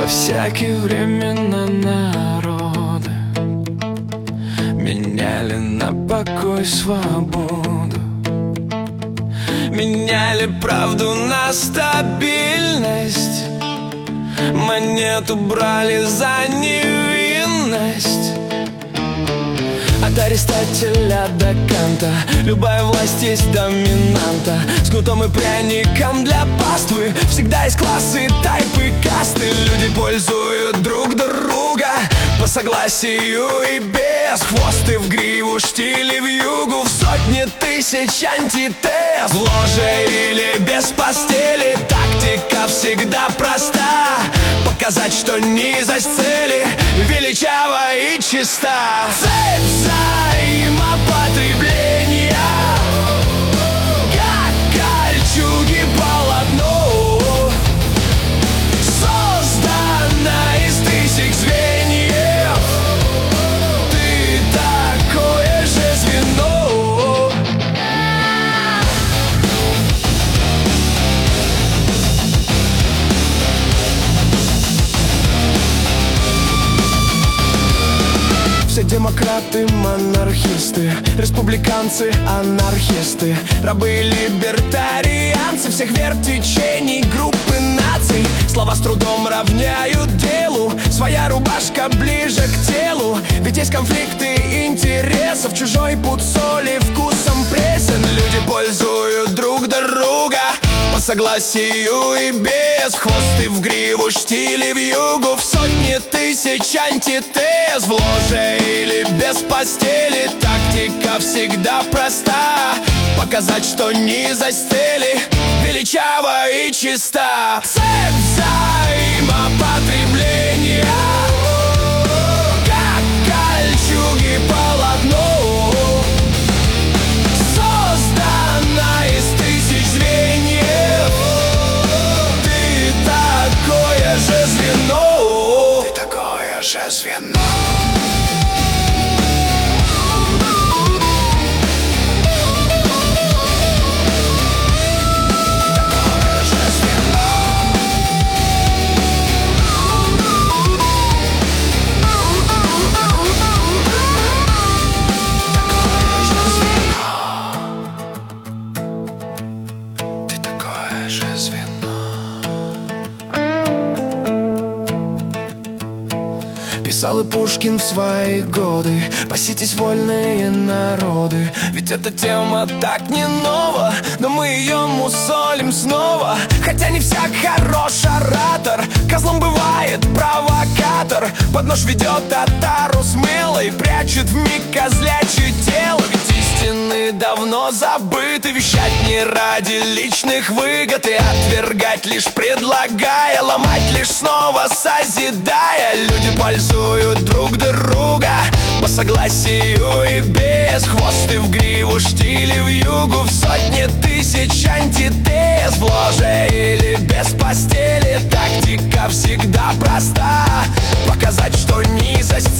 Во всякие времена народы меняли на покой свободу, меняли правду на стабильность, монету брали за невинность. От Аристотеля до Канта любая власть есть доминанта. С кнутом и пряником для паствы всегда есть классы, тайпы, касты. Люди пользуют друг друга по согласию и без. Хвосты в гриву, штили в югу, в сотни тысяч антитез. В ложе или без постели тактика всегда проста: показать, что низость цели величава и чиста. Цепь взаимопотребления, как кольчуги полотно, создана из тысяч звеньев. Ты такое же звено. Все демократы, монархисты, республиканцы, анархисты, рабы, либертарианцы всех вер, течений, группы наций. Слова с трудом равняют делу, своя рубашка ближе к телу. Ведь есть конфликты интересов, чужой пуд соли вкусом пресен. Люди пользуют друг друга по согласию и без. Хвосты в гриву, штили в югу, в сотни тысяч антитез. В ложе или без постели тактика всегда проста: показать, что низость цели величава и чиста. Цепь взаимопотребления, как кольчуги полотно, создана из тысяч звеньев. Ты такое же звено. Ты такое же звено. Писал и Пушкин в свои годы: паситесь, вольные народы. Ведь эта тема так не нова, но мы ее мусолим снова. Хотя не всяк хорош оратор, козлом бывает провокатор. Под нож ведет отару смелой, прячет вмиг козлячье тело. Ведь истины давно забыты, вещать не ради личных выгод и отвергать лишь предлагая, ломать лишь снова созидая. Люди пользуют друг друга по согласию и без. Хвосты в гриву, штили в югу, в сотни тысяч антитез. В ложе или без постели тактика всегда проста: показать, что низость